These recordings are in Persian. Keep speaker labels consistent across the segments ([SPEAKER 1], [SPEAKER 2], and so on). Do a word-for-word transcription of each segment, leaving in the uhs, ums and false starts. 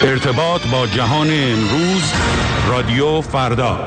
[SPEAKER 1] ارتباط با جهان امروز، رادیو فردا.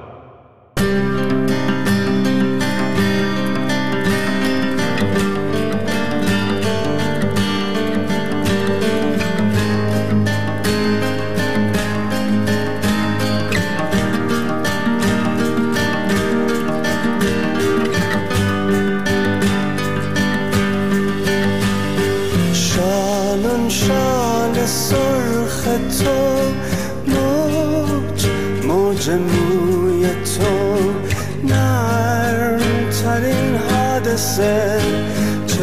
[SPEAKER 2] شالون شال سرخ تو، موج موج موی تو، نرم ترین حادثه چه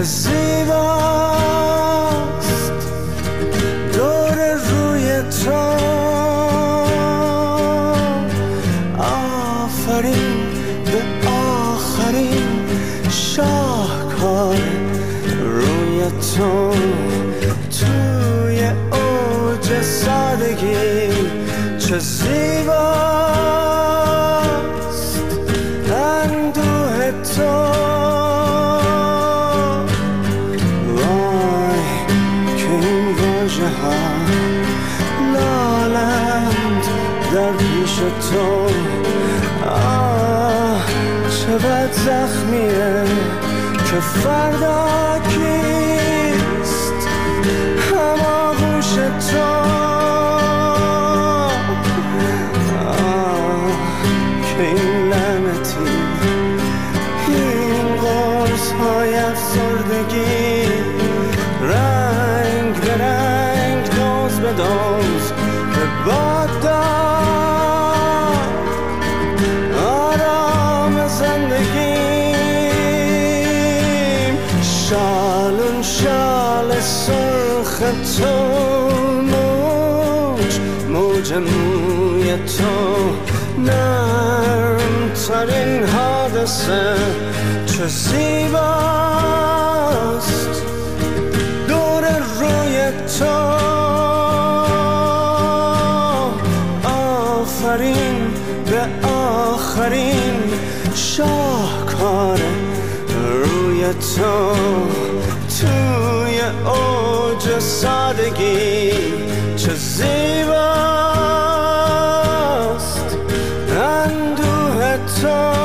[SPEAKER 2] زیباست دور روی تو. آفرین به آخرین شاهکار روی تو، توی اوج سادگی چه زیباست اندوه تو. وای که این واژه ها لالند در پیش تو. آه چه بد زخمیه که فردا کیست هماغوش تو. آه که این لعنتی، این قرص های افسردگی، رنگ به رنگ، دوز به دوز به باد داد آرام زندگیم. شالون شال سرخ تو، موج موج موی تو، نرم ترین حادثه چه زیباست دور روی تو. آفرین به آخرین شاهکار روی تو، توی اوج سادگی چه زیباست اندوه تو.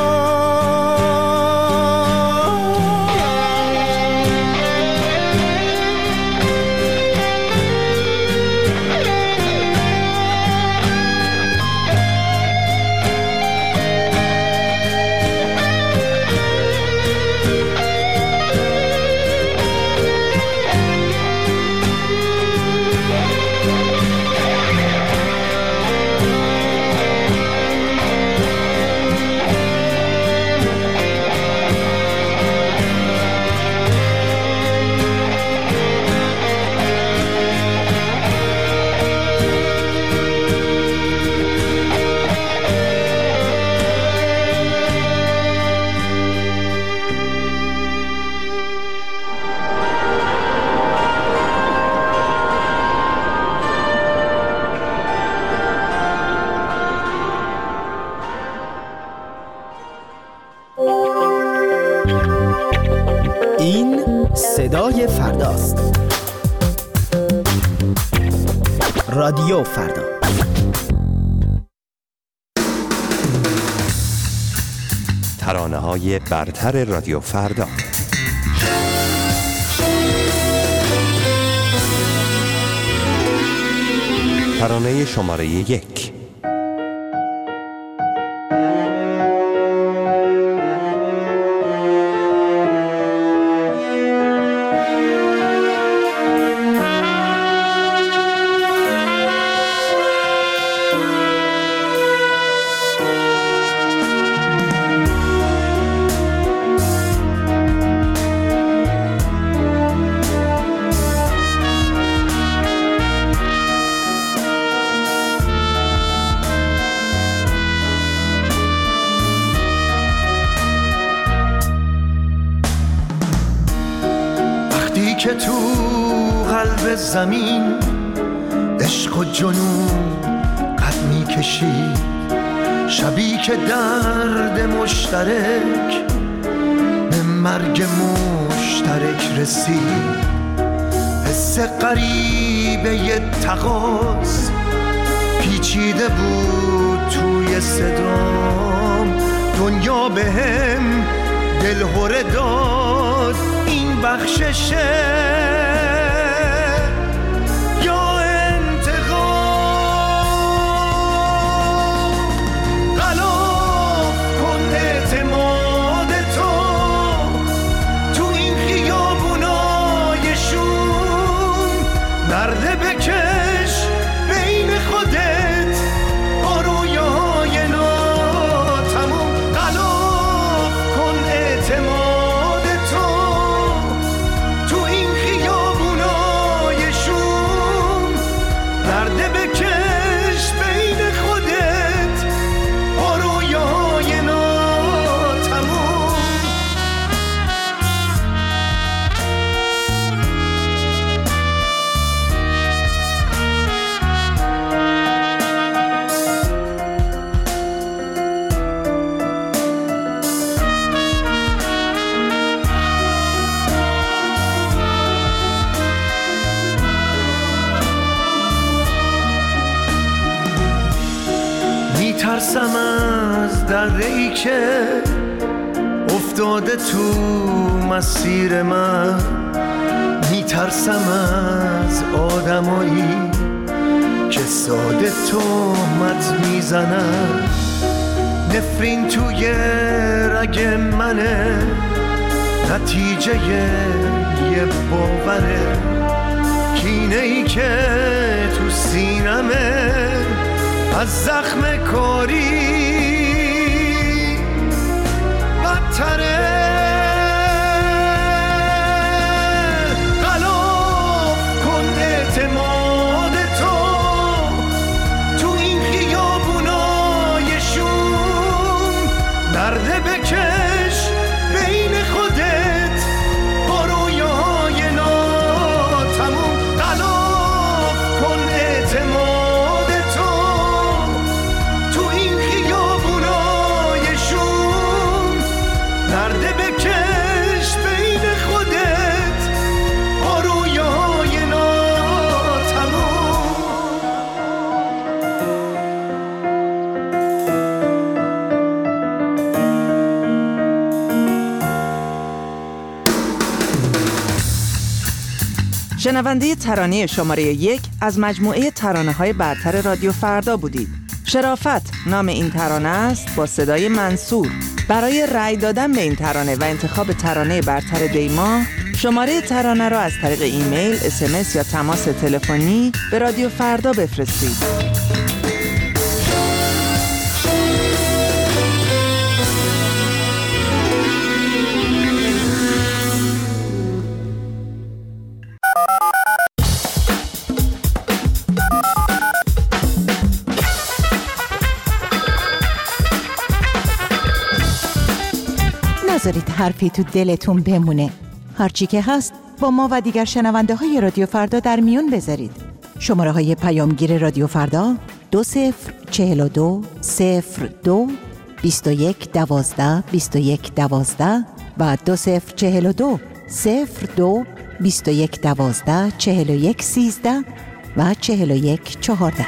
[SPEAKER 3] این صدای فرداست. رادیو فردا.
[SPEAKER 4] ترانه‌های برتر رادیو فردا. ترانه شماره یک.
[SPEAKER 5] که تو قلب زمین عشق و جنون قد می کشی، شبی که درد مشترک به مرگ مشترک رسید، حس غریبه ی تقاص پیچیده بود توی صدام. دنیا به هم دلهوره داد، این بخششه یا انتقام. غلاف کن اعتماد تو تو این خیابونای شوم، نرده بکش بین خودت با رویای ناتموم. غلاف کن اعتماد تو تو این خیابونای شوم، نرده بکش بین خودت با رویای ناتموم. میترسم از درده‌ای که افتاده تو مسیر من، میترسم از آدمایی که ساده تهمت میزنن. نفرین توی رگ منه، نتیجه یه باوره، کینه‌ای که تو سینمه از زخم کاری بدتره. غلاف کن اعتماد تو تو این خیابونای شوم، نرده بکش بین خودت با رویای ناتموم. غلاف کن اعتماد تو تو این خیابونای شوم، نرده بکش بین خودت با رویای ناتموم.
[SPEAKER 6] شنونده ترانه شماره یک از مجموعه ترانه‌های برتر رادیو فردا بودید. شرافت نام این ترانه است با صدای منصور. برای رأی دادن به این ترانه و انتخاب ترانه برتر دیما، شماره ترانه را از طریق ایمیل، اس ام اس یا تماس تلفنی به رادیو فردا بفرستید.
[SPEAKER 7] نذارید حرفی تو دلتون بمونه. هرچی که هست با ما و دیگر شنونده های رادیو فردا در میون بذارید. شماره های پیامگیر رادیو فردا دو صفر چهل و دو صفر دو بیست و یک دوازده بیست و یک دوازده و دو صفر چهل و دو صفر دو بیست و یک دوازده چهل و یک سیزده و چهل و یک چهارده.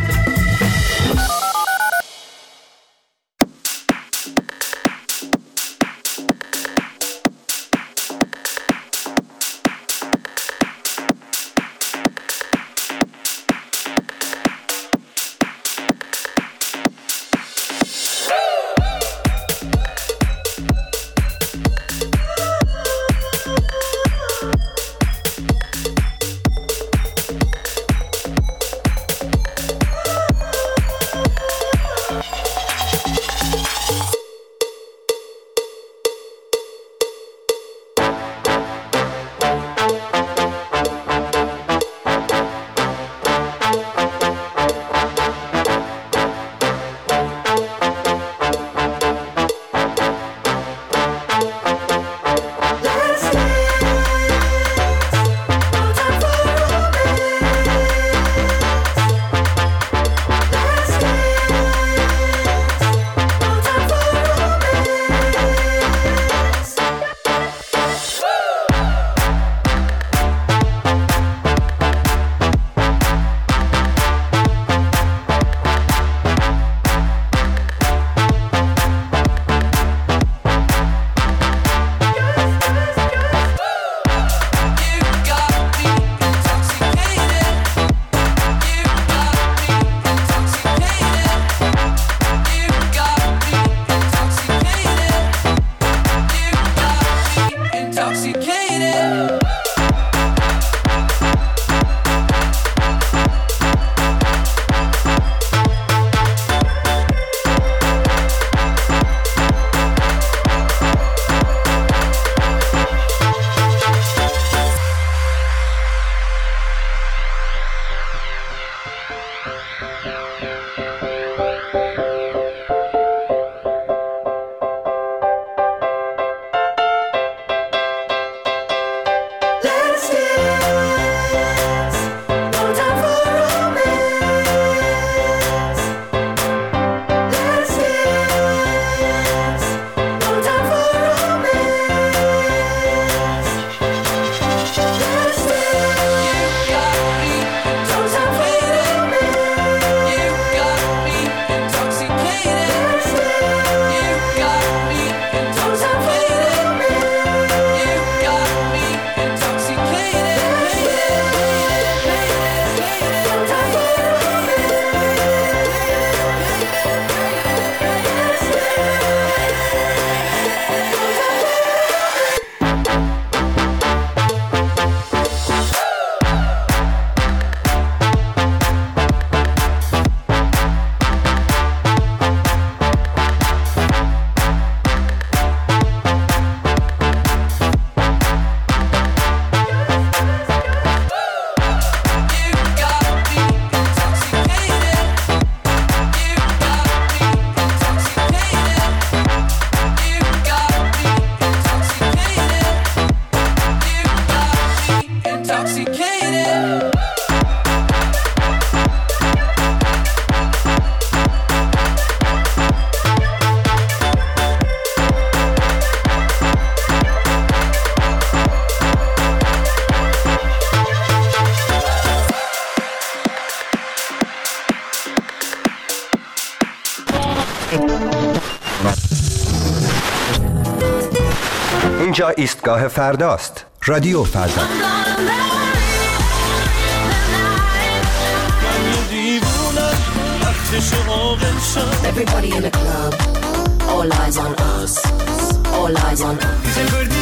[SPEAKER 4] اینجا ایستگاه فرداست. رادیو فردا.
[SPEAKER 8] Everybody in the club, all eyes on us, all eyes on us.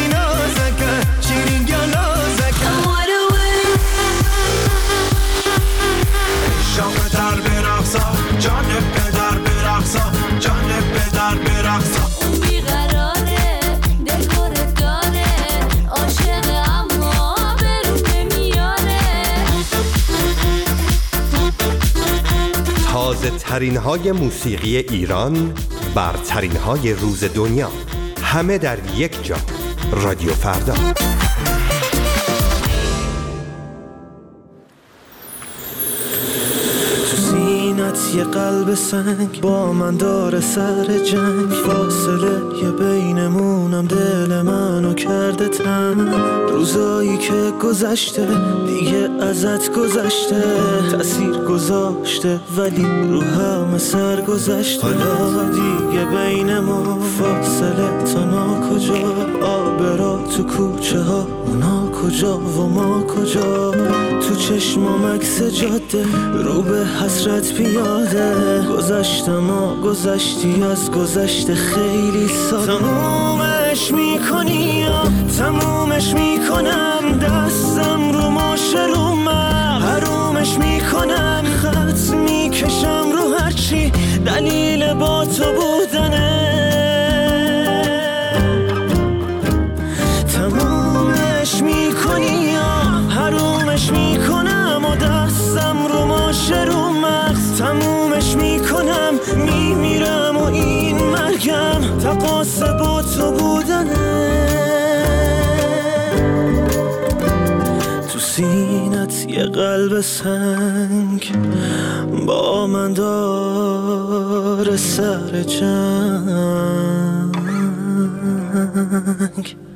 [SPEAKER 2] شام در برقصا، جان پدر برقصا، جان پدر برقصا.
[SPEAKER 9] اون بیقراره، دلخور داره، عاشق اما برون نمیاره.
[SPEAKER 4] تازه ترین های موسیقی ایران، برترین های روز دنیا، همه در یک جا. رادیو فردا.
[SPEAKER 2] یه قلب سنگ با من داره سر جنگ، فاصله یه بینمونم دل منو کرده تنگ. روزایی که گذشته دیگه ازت گذشته، تأثیر گذاشته ولی رو همه سر گذشته. حالا دیگه بینمون فاصله تا نا کجا، آبرا تو کوچه ها اونا کجا و ما کجا. تو چشمام عکس جاده رو به حسرت پیاده، گذشتم و گذشتی از گذشته خیلی ساده. تمومش میکنی یا تمومش میکنم، دستم رو ماشه رو من حرومش میکنم، خط میکشم رو هرچی دلیل با تو بودنه. تمومش میکنی یا حرومش میکنم و دستم رو ماشه رو مغز، تمومش میکنم میمیرم و این مرگم تقاص با تو بودنه. تو سینت یه قلب سنگ با من داره سر جنگ.